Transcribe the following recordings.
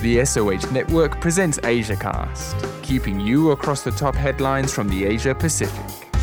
The SOH Network presents AsiaCast, keeping you across the top headlines from the Asia Pacific.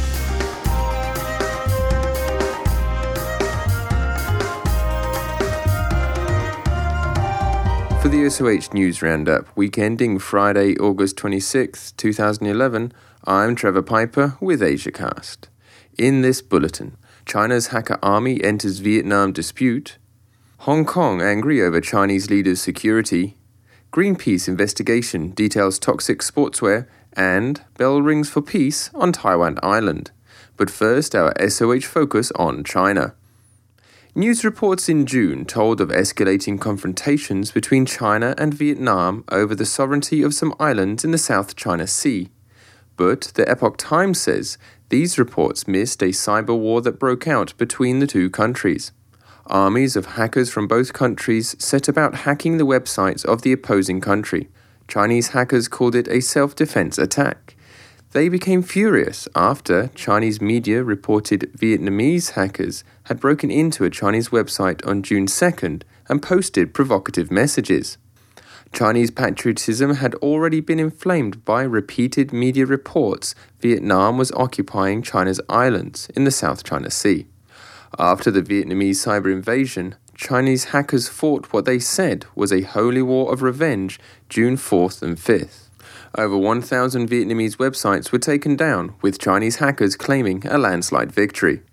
For the SOH News Roundup, week ending Friday, August 26, 2011, I'm Trevor Piper with AsiaCast. In this bulletin, China's hacker army enters Vietnam dispute, Hong Kong angry over Chinese leader's security, Greenpeace investigation details toxic sportswear, and bell rings for peace on Taiwan Island. But first, our SOH focus on China. News reports in June told of escalating confrontations between China and Vietnam over the sovereignty of some islands in the South China Sea. But the Epoch Times says these reports missed a cyber war that broke out between the two countries. Armies of hackers from both countries set about hacking the websites of the opposing country. Chinese hackers called it a self-defense attack. They became furious after Chinese media reported Vietnamese hackers had broken into a Chinese website on June 2nd and posted provocative messages. Chinese patriotism had already been inflamed by repeated media reports Vietnam was occupying China's islands in the South China Sea. After the Vietnamese cyber invasion, Chinese hackers fought what they said was a holy war of revenge June 4th and 5th. Over 1,000 Vietnamese websites were taken down, with Chinese hackers claiming a landslide victory.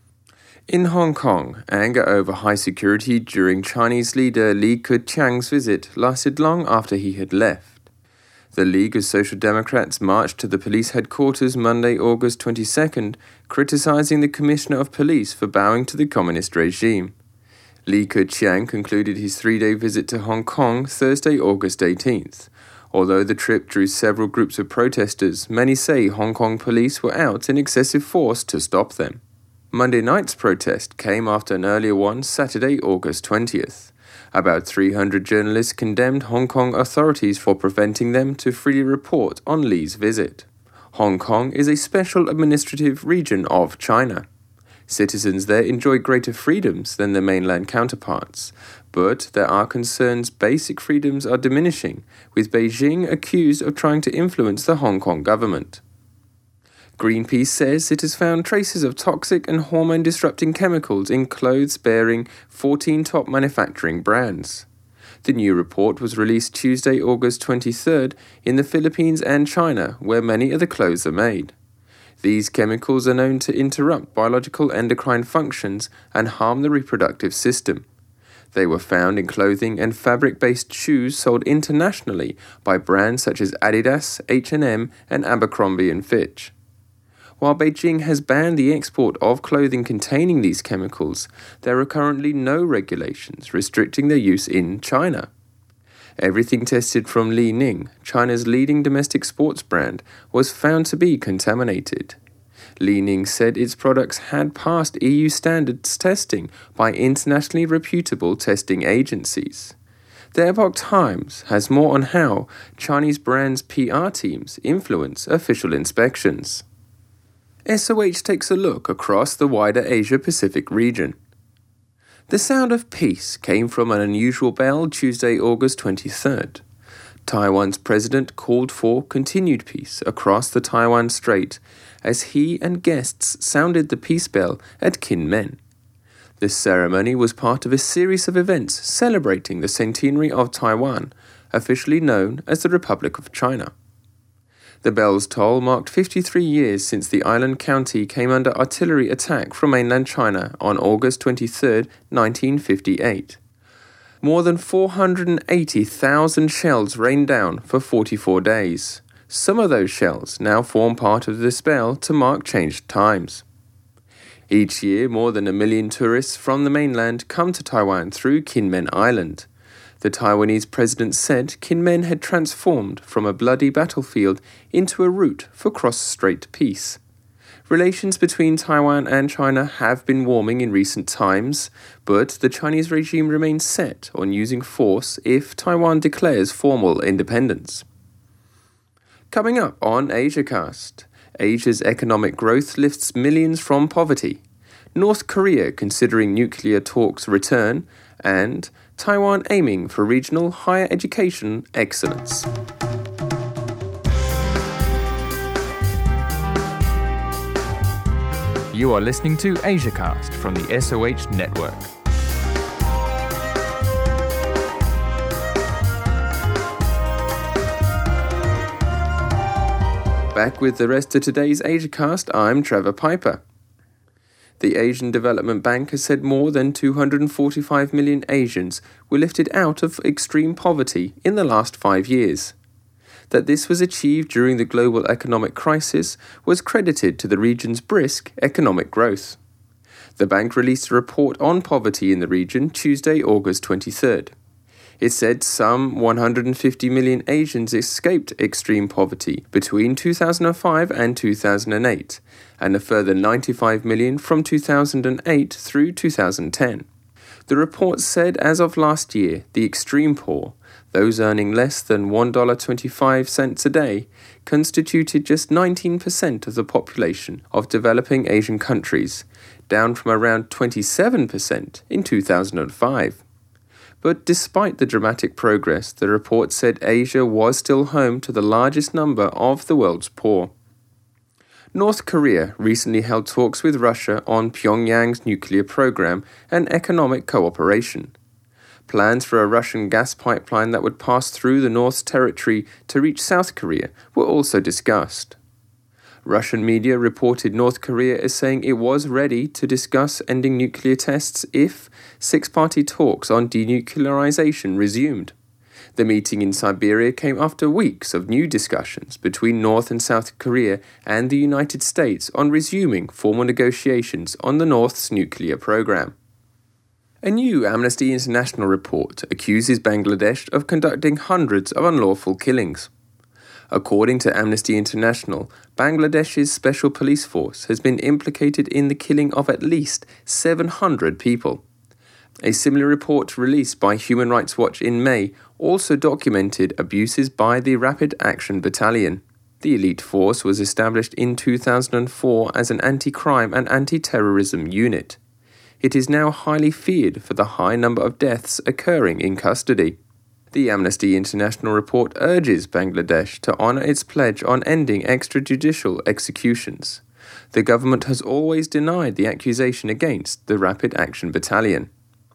In Hong Kong, anger over high security during Chinese leader Li Keqiang's visit lasted long after he had left. The League of Social Democrats marched to the police headquarters Monday, August 22nd, criticizing the Commissioner of Police for bowing to the communist regime. Li Keqiang concluded his three-day visit to Hong Kong Thursday, August 18th. Although the trip drew several groups of protesters, many say Hong Kong police were out in excessive force to stop them. Monday night's protest came after an earlier one Saturday, August 20th. About 300 journalists condemned Hong Kong authorities for preventing them to freely report on Li's visit. Hong Kong is a special administrative region of China. Citizens there enjoy greater freedoms than their mainland counterparts, but there are concerns basic freedoms are diminishing, with Beijing accused of trying to influence the Hong Kong government. Greenpeace says it has found traces of toxic and hormone-disrupting chemicals in clothes bearing 14 top manufacturing brands. The new report was released Tuesday, August 23rd, in the Philippines and China, where many of the clothes are made. These chemicals are known to interrupt biological endocrine functions and harm the reproductive system. They were found in clothing and fabric-based shoes sold internationally by brands such as Adidas, H&M, and Abercrombie & Fitch. While Beijing has banned the export of clothing containing these chemicals, there are currently no regulations restricting their use in China. Everything tested from Li Ning, China's leading domestic sports brand, was found to be contaminated. Li Ning said its products had passed EU standards testing by internationally reputable testing agencies. The Epoch Times has more on how Chinese brands' PR teams influence official inspections. SOH takes a look across the wider Asia-Pacific region. The sound of peace came from an unusual bell Tuesday, August 23rd. Taiwan's president called for continued peace across the Taiwan Strait as he and guests sounded the peace bell at Kinmen. This ceremony was part of a series of events celebrating the centenary of Taiwan, officially known as the Republic of China. The bell's toll marked 53 years since the island county came under artillery attack from mainland China on August 23, 1958. More than 480,000 shells rained down for 44 days. Some of those shells now form part of this bell to mark changed times. Each year, more than 1 million tourists from the mainland come to Taiwan through Kinmen Island. The Taiwanese president said Kinmen had transformed from a bloody battlefield into a route for cross-strait peace. Relations between Taiwan and China have been warming in recent times, but the Chinese regime remains set on using force if Taiwan declares formal independence. Coming up on AsiaCast, Asia's economic growth lifts millions from poverty. North Korea considering nuclear talks return, and Taiwan aiming for regional higher education excellence. You are listening to AsiaCast from the SOH Network. Back with the rest of today's AsiaCast, I'm Trevor Piper. The Asian Development Bank has said more than 245 million Asians were lifted out of extreme poverty in the last 5 years. That this was achieved during the global economic crisis was credited to the region's brisk economic growth. The bank released a report on poverty in the region Tuesday, August 23rd. It said some 150 million Asians escaped extreme poverty between 2005 and 2008, and a further 95 million from 2008 through 2010. The report said as of last year, the extreme poor, those earning less than $1.25 a day, constituted just 19% of the population of developing Asian countries, down from around 27% in 2005. But despite the dramatic progress, the report said Asia was still home to the largest number of the world's poor. North Korea recently held talks with Russia on Pyongyang's nuclear program and economic cooperation. Plans for a Russian gas pipeline that would pass through the North's territory to reach South Korea were also discussed. Russian media reported North Korea as saying it was ready to discuss ending nuclear tests if six-party talks on denuclearization resumed. The meeting in Siberia came after weeks of new discussions between North and South Korea and the United States on resuming formal negotiations on the North's nuclear program. A new Amnesty International report accuses Bangladesh of conducting hundreds of unlawful killings. According to Amnesty International, Bangladesh's special police force has been implicated in the killing of at least 700 people. A similar report released by Human Rights Watch in May also documented abuses by the Rapid Action Battalion. The elite force was established in 2004 as an anti-crime and anti-terrorism unit. It is now highly feared for the high number of deaths occurring in custody. The Amnesty International report urges Bangladesh to honour its pledge on ending extrajudicial executions. The government has always denied the accusation against the Rapid Action Battalion.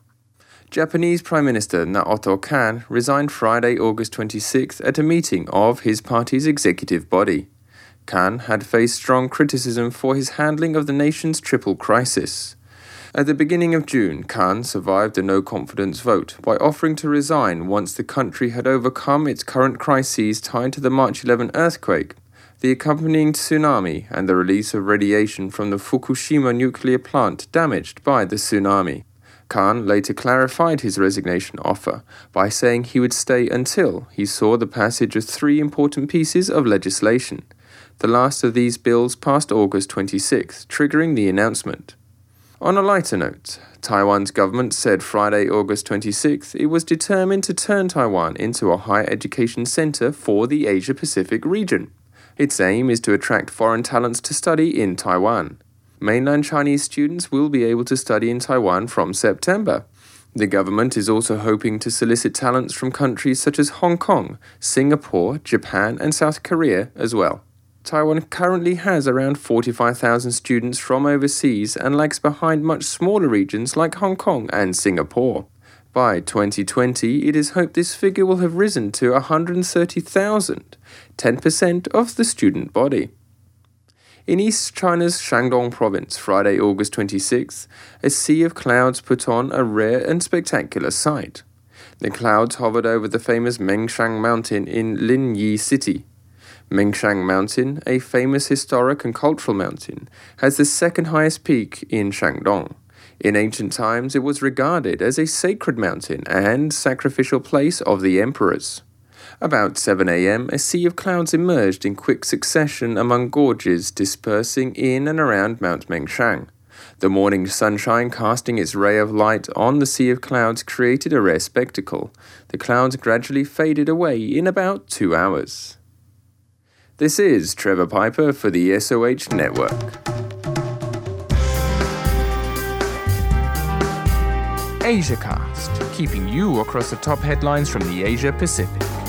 Japanese Prime Minister Naoto Kan resigned Friday, August 26th at a meeting of his party's executive body. Kan had faced strong criticism for his handling of the nation's triple crisis. At the beginning of June, Kan survived a no-confidence vote by offering to resign once the country had overcome its current crises tied to the March 11 earthquake, the accompanying tsunami, and the release of radiation from the Fukushima nuclear plant damaged by the tsunami. Kan later clarified his resignation offer by saying he would stay until he saw the passage of 3 important pieces of legislation. The last of these bills passed August 26th, triggering the announcement. On a lighter note, Taiwan's government said Friday, August 26th, it was determined to turn Taiwan into a higher education center for the Asia-Pacific region. Its aim is to attract foreign talents to study in Taiwan. Mainland Chinese students will be able to study in Taiwan from September. The government is also hoping to solicit talents from countries such as Hong Kong, Singapore, Japan, and South Korea as well. Taiwan currently has around 45,000 students from overseas and lags behind much smaller regions like Hong Kong and Singapore. By 2020, it is hoped this figure will have risen to 130,000, 10% of the student body. In East China's Shandong province, Friday, August 26th, a sea of clouds put on a rare and spectacular sight. The clouds hovered over the famous Mengshan Mountain in Linyi City. Mengshan Mountain, a famous historic and cultural mountain, has the second highest peak in Shandong. In ancient times, it was regarded as a sacred mountain and sacrificial place of the emperors. About 7 a.m., a sea of clouds emerged in quick succession among gorges dispersing in and around Mount Mengshan. The morning sunshine casting its ray of light on the sea of clouds created a rare spectacle. The clouds gradually faded away in about 2 hours. This is Trevor Piper for the SOH Network. AsiaCast, keeping you across the top headlines from the Asia Pacific.